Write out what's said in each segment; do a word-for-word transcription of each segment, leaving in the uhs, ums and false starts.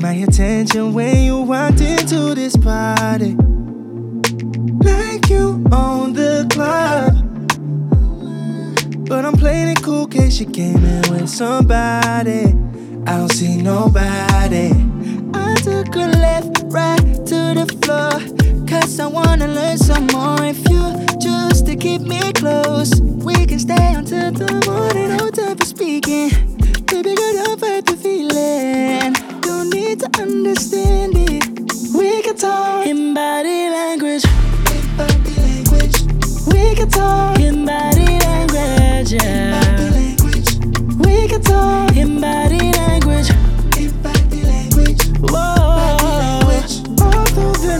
got my attention when you walked into this party. Like you own the club, but I'm playing it cool case you came in with somebody. I don't see nobody. I took a left, right to the floor, cause I wanna learn some more. If you choose to keep me close, we can stay until the morning. No time for speaking. Baby girl, don't fight the feeling. Don't need to understand it. We can talk in body language. In body language. We can talk in body language, yeah. In body language. We can talk in body language. In body language. Whoa. Body language. All through the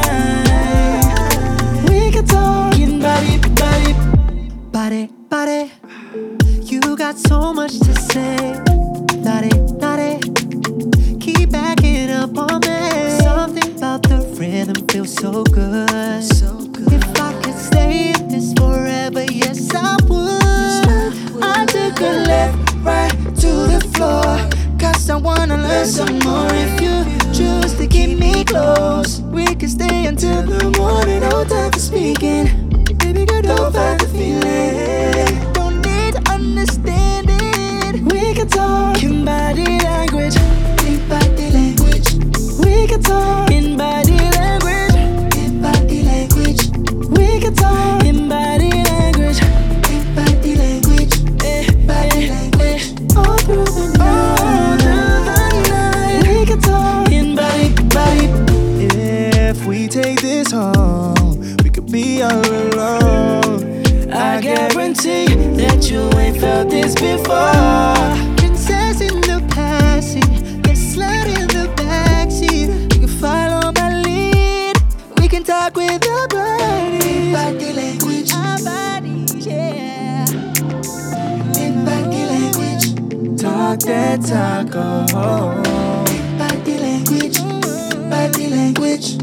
night. We can talk in body, body, body, body. You got so much to say. Naughty, naughty. Keep backing up on me. Something about the rhythm feels so good. So good. If I could stay in this forever, yes I would. I took a left, right to the floor, cause I wanna learn some more. If you choose to keep me close, we can stay until the morning. No time for speaking. Baby girl, don't fight the feeling. Don't need to understand it. We can talk in body language. In body language. We can talk in body language. In body language. We can talk in body language. In body language. Eh, body eh, language. Eh. All through the night. All through the night. We can talk in body, body. If we take this home, we could be all alone. I guarantee that you ain't felt this before. Princess in the passing, let's slide in the backseat. You can follow my lead. We can talk with our bodies. In body language. Our bodies, yeah. In body language. Talk that talk, oh. In body language. Body language.